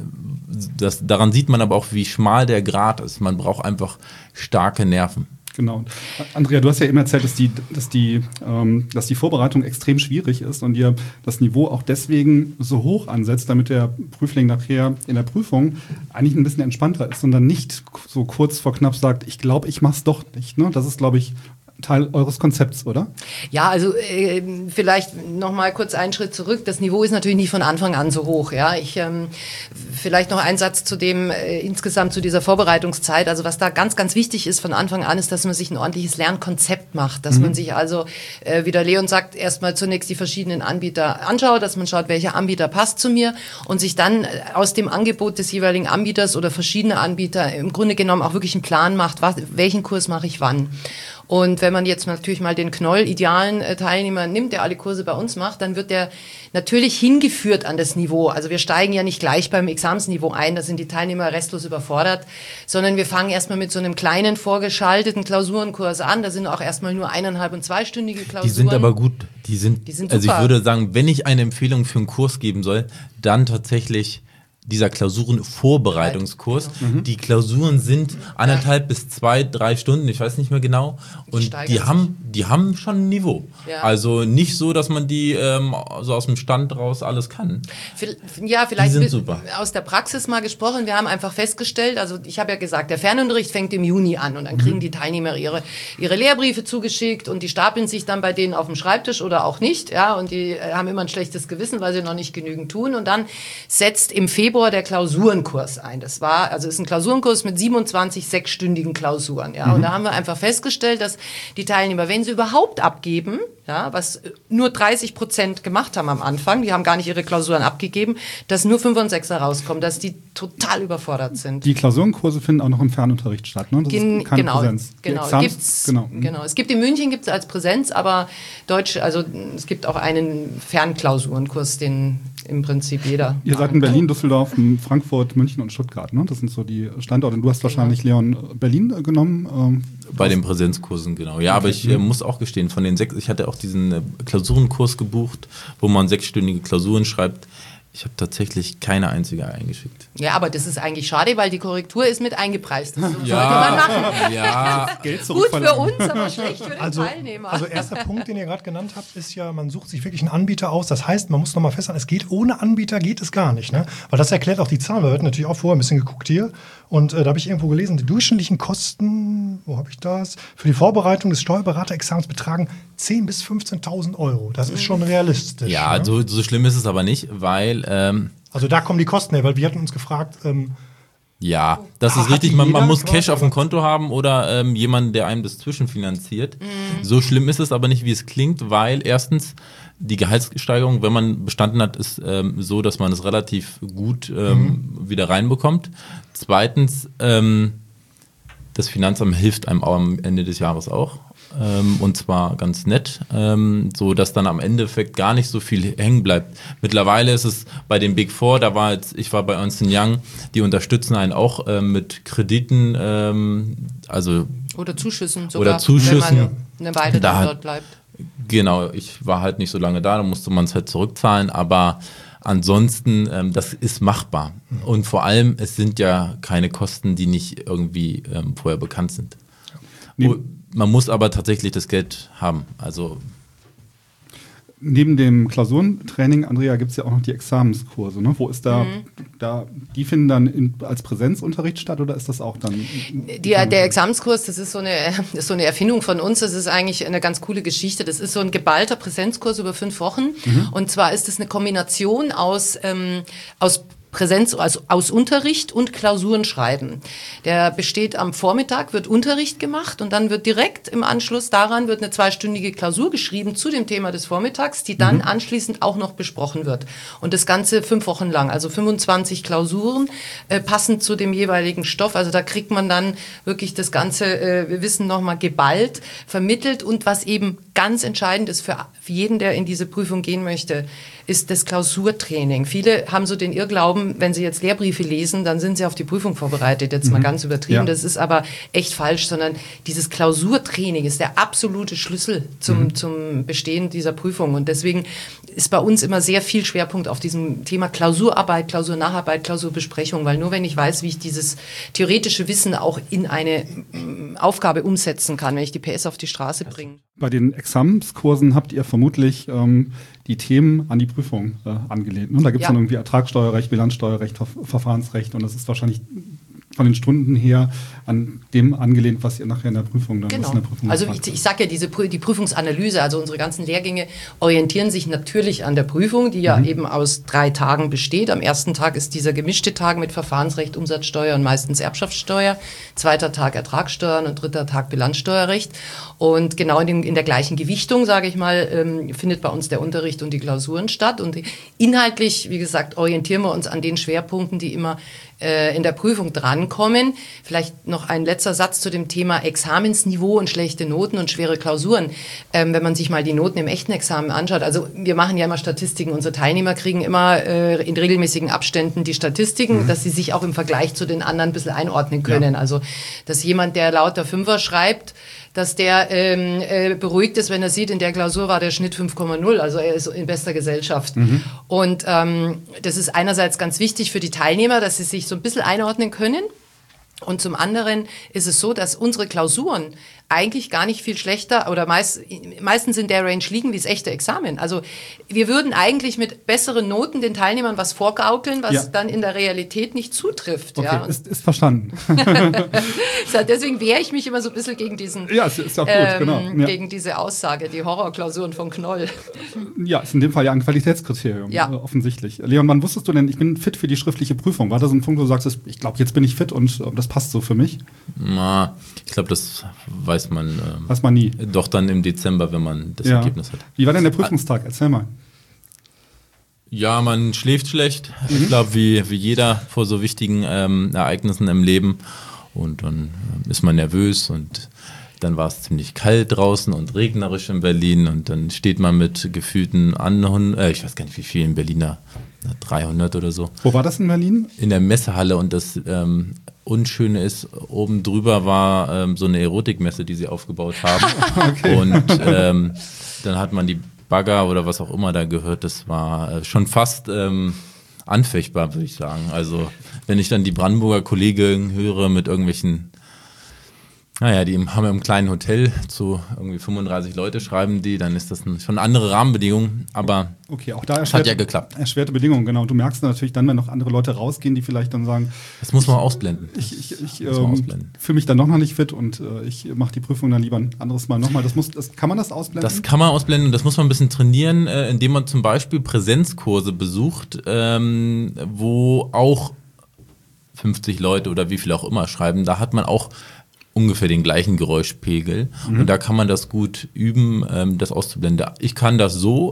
Daran sieht man aber auch, wie schmal der Grat ist. Man braucht einfach starke Nerven. Genau. Andrea, du hast ja eben erzählt, dass die Vorbereitung extrem schwierig ist und ihr das Niveau auch deswegen so hoch ansetzt, damit der Prüfling nachher in der Prüfung eigentlich ein bisschen entspannter ist und dann nicht so kurz vor knapp sagt, ich glaube, ich mach's doch nicht. Ne? Das ist, glaube ich, Teil eures Konzepts, oder? Ja, also vielleicht noch mal kurz einen Schritt zurück. Das Niveau ist natürlich nicht von Anfang an so hoch. Ja, vielleicht noch ein Satz zu dem insgesamt zu dieser Vorbereitungszeit. Also was da ganz, ganz wichtig ist von Anfang an, ist, dass man sich ein ordentliches Lernkonzept macht. Dass man sich also, wie der Leon sagt, erstmal zunächst die verschiedenen Anbieter anschaut, dass man schaut, welcher Anbieter passt zu mir und sich dann aus dem Angebot des jeweiligen Anbieters oder verschiedener Anbieter im Grunde genommen auch wirklich einen Plan macht, welchen Kurs mache ich wann. Und wenn man jetzt natürlich mal den Knoll-idealen Teilnehmer nimmt, der alle Kurse bei uns macht, dann wird der natürlich hingeführt an das Niveau. Also wir steigen ja nicht gleich beim Examensniveau ein, da sind die Teilnehmer restlos überfordert, sondern wir fangen erstmal mit so einem kleinen vorgeschalteten Klausurenkurs an. Da sind auch erstmal nur 1,5- und 2-stündige Klausuren. Die sind aber gut. Die sind super. Also ich würde sagen, wenn ich eine Empfehlung für einen Kurs geben soll, dann tatsächlich dieser Klausurenvorbereitungskurs. Genau. Die Klausuren sind 1,5 bis 2, 3 Stunden, ich weiß nicht mehr genau. Und die haben schon ein Niveau. Ja. Also nicht so, dass man die so aus dem Stand raus alles kann. Ja, vielleicht die sind super. Aus der Praxis mal gesprochen. Wir haben einfach festgestellt, also ich habe ja gesagt, der Fernunterricht fängt im Juni an und dann kriegen die Teilnehmer ihre Lehrbriefe zugeschickt und die stapeln sich dann bei denen auf dem Schreibtisch oder auch nicht. Ja, und die haben immer ein schlechtes Gewissen, weil sie noch nicht genügend tun. Und dann setzt im Februar der Klausurenkurs ein. Das ist ein Klausurenkurs mit 27 6-stündigen Klausuren. Ja, und da haben wir einfach festgestellt, dass die Teilnehmer, wenn sie überhaupt abgeben, ja, was nur 30% gemacht haben am Anfang, die haben gar nicht ihre Klausuren abgegeben, dass nur 5 und 6er rauskommen, dass die total überfordert sind. Die Klausurenkurse finden auch noch im Fernunterricht statt, ne? Das ist keine Präsenz. Genau. Es gibt in München als Präsenz, aber es gibt auch einen Fernklausurenkurs, den im Prinzip jeder. Ihr seid in Berlin, Düsseldorf, Frankfurt, München und Stuttgart, ne? Das sind so die Standorte. Und du hast wahrscheinlich, Leon, Berlin genommen. Bei den Präsenzkursen, genau. Ja, aber ich muss auch gestehen, von den 6, ich hatte auch diesen Klausurenkurs gebucht, wo man 6-stündige Klausuren schreibt. Ich habe tatsächlich keine einzige eingeschickt. Ja, aber das ist eigentlich schade, weil die Korrektur ist mit eingepreist. Das sollte man machen. Ja. Gut für uns, aber schlecht für den Teilnehmer. Also erster Punkt, den ihr gerade genannt habt, ist ja, man sucht sich wirklich einen Anbieter aus. Das heißt, man muss nochmal festhalten, es geht ohne Anbieter, geht es gar nicht. Ne? Weil das erklärt auch die Zahlen. Wir hatten natürlich auch vorher ein bisschen geguckt hier. Und da habe ich irgendwo gelesen, die durchschnittlichen Kosten, wo habe ich das? Für die Vorbereitung des Steuerberaterexamens betragen 10.000 bis 15.000 Euro. Das ist schon realistisch. Ja, ne? so schlimm ist es aber nicht, weil also da kommen die Kosten her, weil wir hatten uns gefragt. Ja, das ist richtig. Man muss Cash auf dem Konto haben oder jemanden, der einem das zwischenfinanziert. So schlimm ist es aber nicht, wie es klingt, weil erstens die Gehaltssteigerung, wenn man bestanden hat, ist so, dass man es relativ gut wieder reinbekommt. Zweitens, das Finanzamt hilft einem auch am Ende des Jahres auch. Und zwar ganz nett, so dass dann am Endeffekt gar nicht so viel hängen bleibt. Mittlerweile ist es bei den Big Four, ich war bei Ernst & Young, die unterstützen einen auch mit Krediten, oder Zuschüssen sogar, wenn man eine Weile dort bleibt. Genau, ich war halt nicht so lange da musste man es halt zurückzahlen, aber ansonsten, das ist machbar. Und vor allem, es sind ja keine Kosten, die nicht irgendwie vorher bekannt sind. Man muss aber tatsächlich das Geld haben. Also Neben dem Klausurentraining, Andrea, gibt es ja auch noch die Examenskurse. Ne? Wo ist die finden dann als Präsenzunterricht statt oder ist das auch dann? Der Examenskurs, das ist so eine Erfindung von uns. Das ist eigentlich eine ganz coole Geschichte. Das ist so ein geballter Präsenzkurs über 5 Wochen. Und zwar ist es eine Kombination aus Präsenz, also aus Unterricht und Klausuren schreiben. Der besteht am Vormittag, wird Unterricht gemacht und dann wird direkt im Anschluss daran wird eine 2-stündige Klausur geschrieben zu dem Thema des Vormittags, die dann anschließend auch noch besprochen wird. Und das Ganze 5 Wochen lang, also 25 Klausuren, passend zu dem jeweiligen Stoff. Also da kriegt man dann wirklich das ganze Wissen nochmal geballt, vermittelt und was eben ganz entscheidend ist für jeden, der in diese Prüfung gehen möchte, ist das Klausurtraining. Viele haben so den Irrglauben, wenn sie jetzt Lehrbriefe lesen, dann sind sie auf die Prüfung vorbereitet. Jetzt mal ganz übertrieben. Ja. Das ist aber echt falsch, sondern dieses Klausurtraining ist der absolute Schlüssel zum Bestehen dieser Prüfung. Und deswegen ist bei uns immer sehr viel Schwerpunkt auf diesem Thema Klausurarbeit, Klausurnacharbeit, Klausurbesprechung, weil nur wenn ich weiß, wie ich dieses theoretische Wissen auch in eine Aufgabe umsetzen kann, wenn ich die PS auf die Straße bringe. Bei den Examenskursen habt ihr vermutlich die Themen an die Prüfung angelehnt. Ne? Da gibt es dann irgendwie Ertragssteuerrecht, Bilanzsteuerrecht, Verfahrensrecht und das ist wahrscheinlich von den Stunden her an dem angelehnt, was ihr nachher in der Prüfung dann in der Prüfung also ich sage ja, die Prüfungsanalyse, also unsere ganzen Lehrgänge orientieren sich natürlich an der Prüfung, die ja eben aus 3 Tagen besteht. Am ersten Tag ist dieser gemischte Tag mit Verfahrensrecht, Umsatzsteuer und meistens Erbschaftssteuer. 2. Tag Ertragssteuern und 3. Tag Bilanzsteuerrecht. Und genau in der gleichen Gewichtung, sage ich mal, findet bei uns der Unterricht und die Klausuren statt. Und inhaltlich, wie gesagt, orientieren wir uns an den Schwerpunkten, die immer in der Prüfung drankommen. Vielleicht noch ein letzter Satz zu dem Thema Examensniveau und schlechte Noten und schwere Klausuren. Wenn man sich mal die Noten im echten Examen anschaut, also wir machen ja immer Statistiken, unsere Teilnehmer kriegen immer in regelmäßigen Abständen die Statistiken, dass sie sich auch im Vergleich zu den anderen ein bisschen einordnen können. Ja. Also, dass jemand, der lauter Fünfer schreibt, dass der beruhigt ist, wenn er sieht, in der Klausur war der Schnitt 5,0, also er ist in bester Gesellschaft. Und das ist einerseits ganz wichtig für die Teilnehmer, dass sie sich so ein bisschen einordnen können. Und zum anderen ist es so, dass unsere Klausuren eigentlich gar nicht viel schlechter oder meistens in der Range liegen wie das echte Examen. Also wir würden eigentlich mit besseren Noten den Teilnehmern was vorgaukeln, was dann in der Realität nicht zutrifft. Okay, ja. ist verstanden. Deswegen wehre ich mich immer so ein bisschen gegen diesen ist auch gut, genau. Gegen diese Aussage, die Horrorklausuren von Knoll. Ja, ist in dem Fall ja ein Qualitätskriterium, offensichtlich. Leon, wann wusstest du denn, ich bin fit für die schriftliche Prüfung? War das ein Punkt, wo du sagst, ich glaube, jetzt bin ich fit und das passt so für mich? Na, ich glaube, das weiß man nie. Doch dann im Dezember, wenn man das Ergebnis hat. Wie war denn der Prüfungstag? Erzähl mal. Ja, man schläft schlecht. Ich glaube, wie jeder vor so wichtigen Ereignissen im Leben. Und dann ist man nervös und dann war es ziemlich kalt draußen und regnerisch in Berlin und dann steht man mit gefühlten ich weiß gar nicht wie vielen Berliner, 300 oder so. Wo war das in Berlin? In der Messehalle und das Unschöne ist, oben drüber war so eine Erotikmesse, die sie aufgebaut haben. Okay. Und dann hat man die Bagger oder was auch immer da gehört, das war schon fast anfechtbar, würde ich sagen. Also wenn ich dann die Brandenburger Kollegen höre mit irgendwelchen, die haben im kleinen Hotel zu irgendwie 35 Leute schreiben die, dann ist das schon andere Rahmenbedingungen, aber auch da hat ja geklappt. Erschwerte Bedingungen, genau. Du merkst natürlich dann, wenn noch andere Leute rausgehen, die vielleicht dann sagen, das muss man ausblenden. Ich fühle mich dann noch nicht fit und ich mache die Prüfung dann lieber ein anderes Mal nochmal. Kann man das ausblenden? Das kann man ausblenden, das muss man ein bisschen trainieren, indem man zum Beispiel Präsenzkurse besucht, wo auch 50 Leute oder wie viel auch immer schreiben. Da hat man auch ungefähr den gleichen Geräuschpegel und da kann man das gut üben, das auszublenden. Ich kann das so,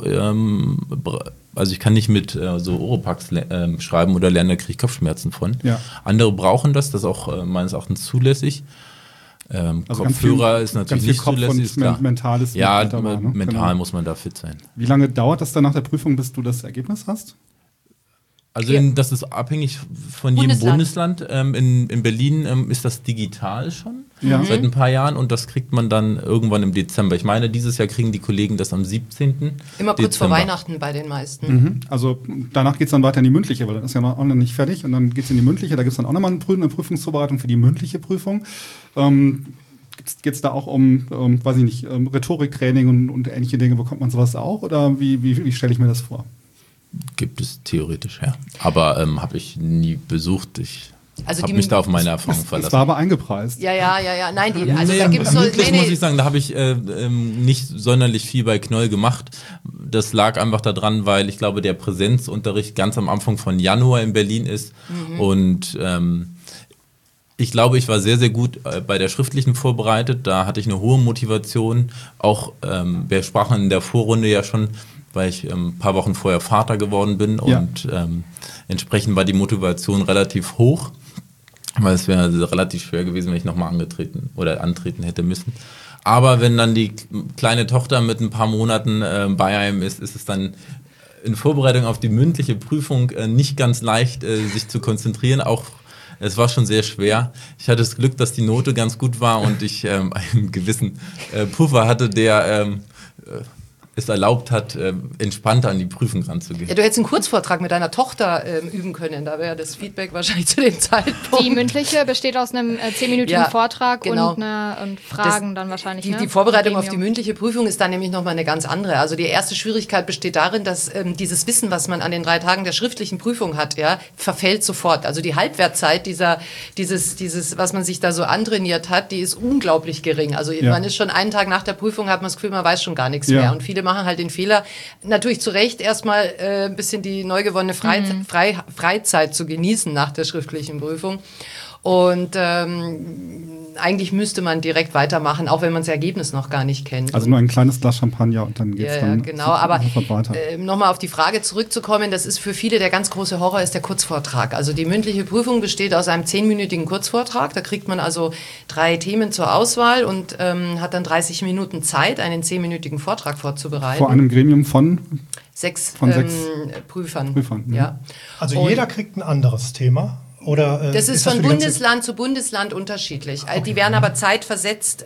also ich kann nicht mit so Oropax schreiben oder lernen, da kriege ich Kopfschmerzen von. Ja. Andere brauchen das ist auch meines Erachtens zulässig. Also Kopfhörer ist natürlich nicht zulässig. Ist klar. Mentales dabei, ne? Mental muss man da fit sein. Wie lange dauert das dann nach der Prüfung, bis du das Ergebnis hast? Also das ist abhängig von jedem Bundesland. In Berlin ist das digital schon seit ein paar Jahren und das kriegt man dann irgendwann im Dezember. Ich meine, dieses Jahr kriegen die Kollegen das am 17. Immer kurz vor Weihnachten bei den meisten. Also danach geht es dann weiter in die mündliche, weil dann ist ja noch nicht fertig und dann geht es in die mündliche. Da gibt es dann auch nochmal eine Prüfungsvorbereitung für die mündliche Prüfung. Geht es da auch weiß ich nicht, Rhetoriktraining und ähnliche Dinge? Bekommt man sowas auch? Oder wie stelle ich mir das vor? Gibt es theoretisch, ja. Aber habe ich nie besucht. Ich Also habe mich da auf meine Erfahrung Das verlassen. war aber eingepreist. Ja. Nein, da gibt's so. Mündlich muss ich sagen, da habe ich nicht sonderlich viel bei Knoll gemacht. Das lag einfach daran, weil ich glaube, der Präsenzunterricht ganz am Anfang von Januar in Berlin ist. Und ich glaube, ich war sehr, sehr gut bei der schriftlichen vorbereitet. Da hatte ich eine hohe Motivation. Auch, wir sprachen in der Vorrunde ja schon, weil ich ein paar Wochen vorher Vater geworden bin. Ja. Und entsprechend war die Motivation relativ hoch. Weil es wäre relativ schwer gewesen, wenn ich nochmal antreten hätte müssen. Aber wenn dann die kleine Tochter mit ein paar Monaten bei einem ist es dann in Vorbereitung auf die mündliche Prüfung nicht ganz leicht, sich zu konzentrieren. Auch es war schon sehr schwer. Ich hatte das Glück, dass die Note ganz gut war und ich einen gewissen Puffer hatte, der es erlaubt hat, entspannter an die Prüfung ranzugehen. Ja, du hättest einen Kurzvortrag mit deiner Tochter üben können. Da wäre das Feedback wahrscheinlich zu dem Zeitpunkt. Die mündliche besteht aus einem 10-minütigen Vortrag genau. und Fragen dann wahrscheinlich. Die Vorbereitung auf die mündliche Prüfung ist dann nämlich nochmal eine ganz andere. Also die erste Schwierigkeit besteht darin, dass dieses Wissen, was man an den 3 Tagen der schriftlichen Prüfung hat, verfällt sofort. Also die Halbwertzeit dieses, was man sich da so antrainiert hat, die ist unglaublich gering. Also man ist schon einen Tag nach der Prüfung, hat man das Gefühl, man weiß schon gar nichts mehr. Und viele machen halt den Fehler, natürlich zu Recht erstmal ein bisschen die neu gewonnene Freizeit zu genießen nach der schriftlichen Prüfung. Und eigentlich müsste man direkt weitermachen, auch wenn man das Ergebnis noch gar nicht kennt. Also nur ein kleines Glas Champagner und dann geht's dann genau. Aber weiter. Nochmal auf die Frage zurückzukommen, das ist für viele der ganz große Horror, ist der Kurzvortrag. Also die mündliche Prüfung besteht aus einem 10-minütigen Kurzvortrag. Da kriegt man also 3 Themen zur Auswahl und hat dann 30 Minuten Zeit, einen 10-minütigen Vortrag vorzubereiten. Vor einem Gremium von 6 Prüfern. Ja. Also jeder kriegt ein anderes Thema. Oder, das ist von Bundesland zu Bundesland unterschiedlich. Okay. Die werden aber zeitversetzt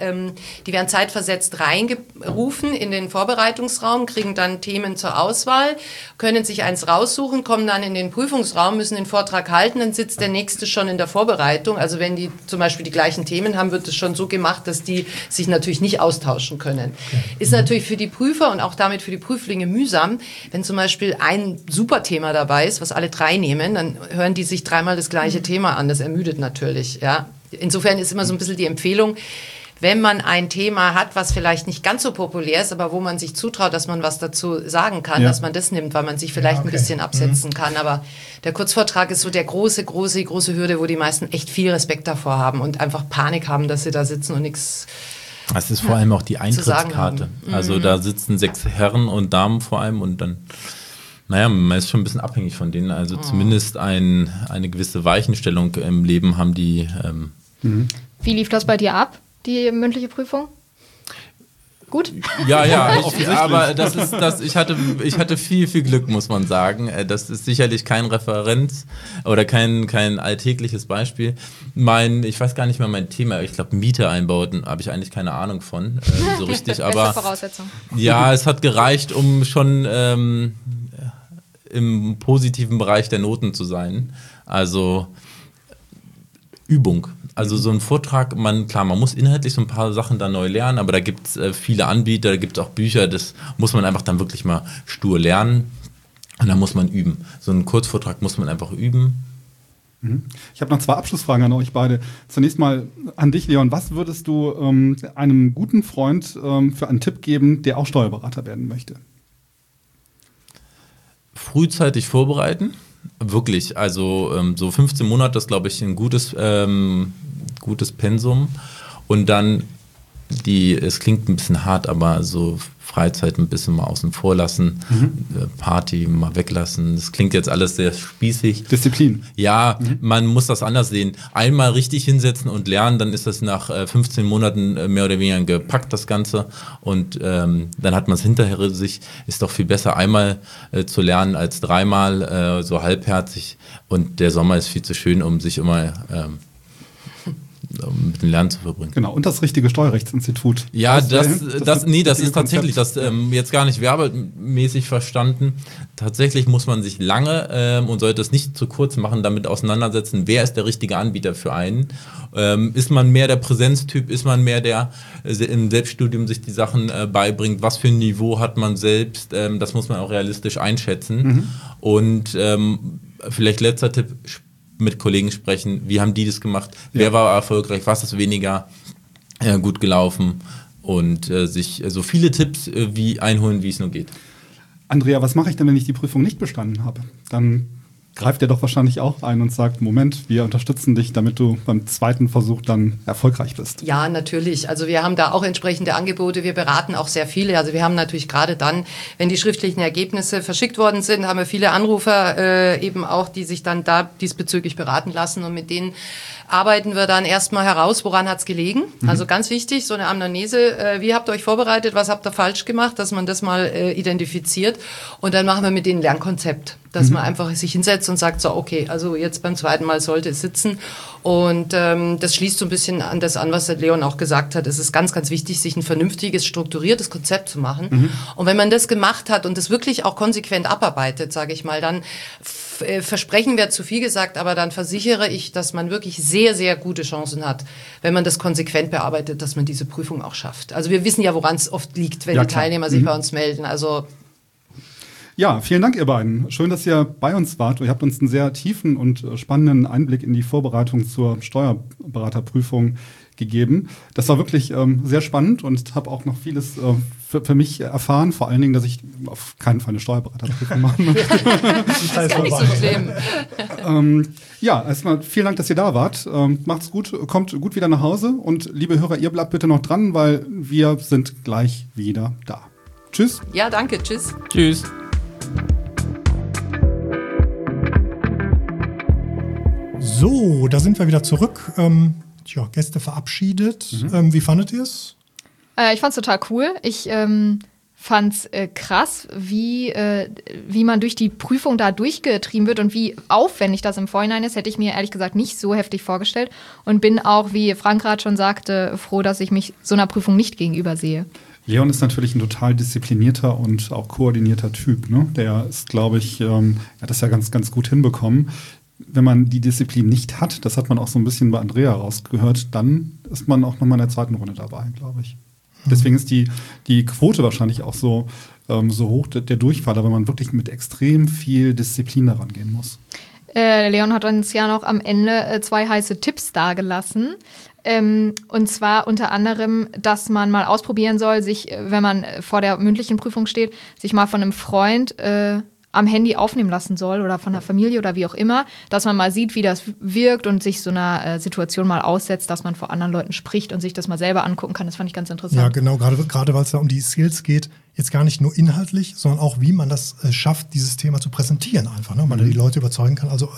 reingerufen in den Vorbereitungsraum, kriegen dann Themen zur Auswahl, können sich eins raussuchen, kommen dann in den Prüfungsraum, müssen den Vortrag halten, dann sitzt der Nächste schon in der Vorbereitung. Also wenn die zum Beispiel die gleichen Themen haben, wird es schon so gemacht, dass die sich natürlich nicht austauschen können. Okay. Ist natürlich für die Prüfer und auch damit für die Prüflinge mühsam, wenn zum Beispiel ein super Thema dabei ist, was alle 3 nehmen, dann hören die sich 3-mal das gleiche Thema an. Das ermüdet natürlich. Ja. Insofern ist immer so ein bisschen die Empfehlung, wenn man ein Thema hat, was vielleicht nicht ganz so populär ist, aber wo man sich zutraut, dass man was dazu sagen kann, dass man das nimmt, weil man sich vielleicht ein bisschen absetzen kann. Aber der Kurzvortrag ist so der große Hürde, wo die meisten echt viel Respekt davor haben und einfach Panik haben, dass sie da sitzen und nichts. Es ist vor allem auch die Eintrittskarte. Also da sitzen 6 Herren und Damen vor allem und dann man ist schon ein bisschen abhängig von denen. Also zumindest eine gewisse Weichenstellung im Leben haben die. Wie lief das bei dir ab, die mündliche Prüfung? Gut? Ja, aber ich hatte viel, viel Glück, muss man sagen. Das ist sicherlich kein Referenz oder kein alltägliches Beispiel. Ich weiß gar nicht mehr mein Thema, ich glaube Miete einbauten, habe ich eigentlich keine Ahnung von, so richtig. Aber beste Voraussetzung. Ja, es hat gereicht, um schon im positiven Bereich der Noten zu sein. Also Übung. Also so ein Vortrag, man muss inhaltlich so ein paar Sachen da neu lernen, aber da gibt es viele Anbieter, da gibt es auch Bücher, das muss man einfach dann wirklich mal stur lernen und dann muss man üben. So einen Kurzvortrag muss man einfach üben. Ich habe noch 2 Abschlussfragen an euch beide. Zunächst mal an dich, Leon. Was würdest du einem guten Freund für einen Tipp geben, der auch Steuerberater werden möchte? Frühzeitig vorbereiten, wirklich, also so 15 Monate ist, glaube ich, ein gutes Pensum und dann es klingt ein bisschen hart, aber so Freizeit ein bisschen mal außen vor lassen, Party mal weglassen, das klingt jetzt alles sehr spießig. Disziplin. Ja, man muss das anders sehen. Einmal richtig hinsetzen und lernen, dann ist das nach 15 Monaten mehr oder weniger gepackt, das Ganze. Und dann hat man es hinterher sich, ist doch viel besser, einmal zu lernen als 3-mal so halbherzig. Und der Sommer ist viel zu schön, um sich immer mit dem Lernen zu verbringen. Genau, und das richtige Steuerrechtsinstitut. Ja, das ist tatsächlich, das jetzt gar nicht werbemäßig verstanden. Tatsächlich muss man sich lange und sollte es nicht zu kurz machen, damit auseinandersetzen, wer ist der richtige Anbieter für einen. Ist man mehr der Präsenztyp, ist man mehr der im Selbststudium sich die Sachen beibringt, was für ein Niveau hat man selbst, das muss man auch realistisch einschätzen. Und vielleicht letzter Tipp, mit Kollegen sprechen, wie haben die das gemacht, wer war erfolgreich, was ist weniger gut gelaufen und sich so viele Tipps wie einholen, wie es nur geht. Andrea, was mache ich denn, wenn ich die Prüfung nicht bestanden habe? Dann greift er doch wahrscheinlich auch ein und sagt, Moment, wir unterstützen dich, damit du beim zweiten Versuch dann erfolgreich bist. Ja, natürlich. Also wir haben da auch entsprechende Angebote. Wir beraten auch sehr viele. Also wir haben natürlich gerade dann, wenn die schriftlichen Ergebnisse verschickt worden sind, haben wir viele Anrufer eben auch, die sich dann da diesbezüglich beraten lassen, und mit denen arbeiten wir dann erstmal heraus, woran hat es gelegen. Also ganz wichtig, so eine Anamnese, wie habt ihr euch vorbereitet, was habt ihr falsch gemacht, dass man das mal identifiziert, und dann machen wir mit denen ein Lernkonzept, dass man einfach sich hinsetzt und sagt, so okay, also jetzt beim zweiten Mal sollte es sitzen, und das schließt so ein bisschen an das an, was der Leon auch gesagt hat. Es ist ganz, ganz wichtig, sich ein vernünftiges, strukturiertes Konzept zu machen, und wenn man das gemacht hat und das wirklich auch konsequent abarbeitet, sage ich mal, dann Versprechen wäre zu viel gesagt, aber dann versichere ich, dass man wirklich sehr, sehr gute Chancen hat, wenn man das konsequent bearbeitet, dass man diese Prüfung auch schafft. Also wir wissen ja, woran es oft liegt, wenn die Teilnehmer sich bei uns melden. Also ja, vielen Dank, ihr beiden. Schön, dass ihr bei uns wart. Ihr habt uns einen sehr tiefen und spannenden Einblick in die Vorbereitung zur Steuerberaterprüfung gegeben. Das war wirklich sehr spannend, und habe auch noch vieles für mich erfahren. Vor allen Dingen, dass ich auf keinen Fall eine Steuerberaterprüfung machen möchte. das ist gar nicht so schlimm. Ja, erstmal vielen Dank, dass ihr da wart. Macht's gut, kommt gut wieder nach Hause, und liebe Hörer, ihr bleibt bitte noch dran, weil wir sind gleich wieder da. Tschüss. Ja, danke. Tschüss. Tschüss. So, da sind wir wieder zurück. Gäste verabschiedet. Wie fandet ihr es? Ich fand's total cool. Ich fand's krass, wie man durch die Prüfung da durchgetrieben wird und wie aufwendig das im Vorhinein ist. Hätte ich mir ehrlich gesagt nicht so heftig vorgestellt, und bin auch, wie Frank gerade schon sagte, froh, dass ich mich so einer Prüfung nicht gegenüber sehe. Leon ist natürlich ein total disziplinierter und auch koordinierter Typ. Ne? Der ist, glaube ich, hat das ja ganz, ganz gut hinbekommen. Wenn man die Disziplin nicht hat, das hat man auch so ein bisschen bei Andrea rausgehört, dann ist man auch nochmal in der zweiten Runde dabei, glaube ich. Deswegen ist die Quote wahrscheinlich auch so hoch, der Durchfall, weil man wirklich mit extrem viel Disziplin daran gehen muss. Leon hat uns ja noch am Ende 2 heiße Tipps dargelassen. Und zwar unter anderem, dass man mal ausprobieren soll, sich, wenn man vor der mündlichen Prüfung steht, sich mal von einem Freund am Handy aufnehmen lassen soll oder von der Familie oder wie auch immer, dass man mal sieht, wie das wirkt und sich so einer Situation mal aussetzt, dass man vor anderen Leuten spricht und sich das mal selber angucken kann. Das fand ich ganz interessant. Ja, genau, gerade weil es da um die Skills geht, jetzt gar nicht nur inhaltlich, sondern auch, wie man das schafft, dieses Thema zu präsentieren einfach, ne? Man da die Leute überzeugen kann. Also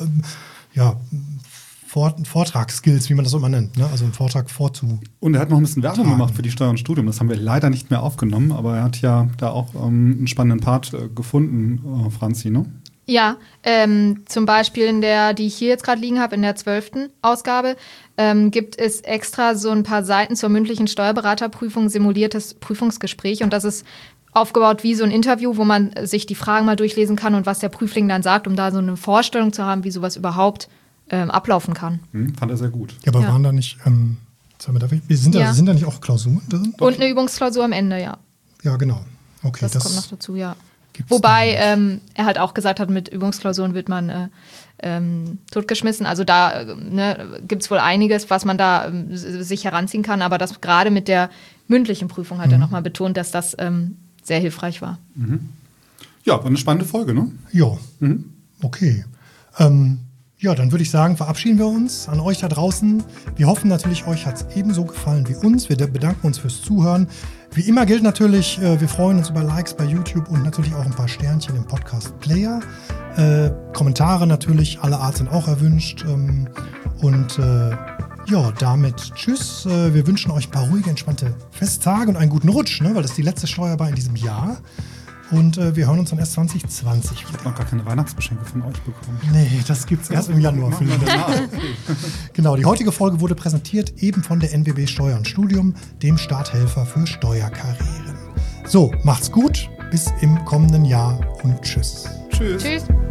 Vortragsskills, wie man das immer nennt, ne? Also einen Vortrag Und er hat noch ein bisschen Werbung gemacht für die Steuer und Studium. Das haben wir leider nicht mehr aufgenommen, aber er hat ja da auch einen spannenden Part gefunden, Franzi, ne? Ja, zum Beispiel in der, die ich hier jetzt gerade liegen habe, in der 12. Ausgabe, gibt es extra so ein paar Seiten zur mündlichen Steuerberaterprüfung, simuliertes Prüfungsgespräch, und das ist aufgebaut wie so ein Interview, wo man sich die Fragen mal durchlesen kann und was der Prüfling dann sagt, um da so eine Vorstellung zu haben, wie sowas überhaupt ablaufen kann. Fand er sehr gut. Ja, aber waren da nicht, sind da nicht auch Klausuren drin? Und eine Übungsklausur am Ende, ja. Ja, genau. Okay, das kommt noch dazu, ja. Gibt's Wobei er halt auch gesagt hat, mit Übungsklausuren wird man totgeschmissen. Also da gibt es wohl einiges, was man da sich heranziehen kann. Aber das gerade mit der mündlichen Prüfung hat er nochmal betont, dass das sehr hilfreich war. Ja, war eine spannende Folge, ne? Ja, okay. Ja, dann würde ich sagen, verabschieden wir uns an euch da draußen. Wir hoffen natürlich, euch hat es ebenso gefallen wie uns. Wir bedanken uns fürs Zuhören. Wie immer gilt natürlich, wir freuen uns über Likes bei YouTube und natürlich auch ein paar Sternchen im Podcast-Player. Kommentare natürlich, aller Art sind auch erwünscht. Damit tschüss. Wir wünschen euch ein paar ruhige, entspannte Festtage und einen guten Rutsch, ne? Weil das ist die letzte Steuerbar in diesem Jahr. Und wir hören uns dann erst 2020 Ich habe noch gar keine Weihnachtsgeschenke von euch bekommen. Nee, das gibt's erst im Januar. Machen wir danach. Genau, die heutige Folge wurde präsentiert eben von der NWB Steuern Studium, dem Starthelfer für Steuerkarrieren. So, macht's gut, bis im kommenden Jahr und tschüss. Tschüss. Tschüss.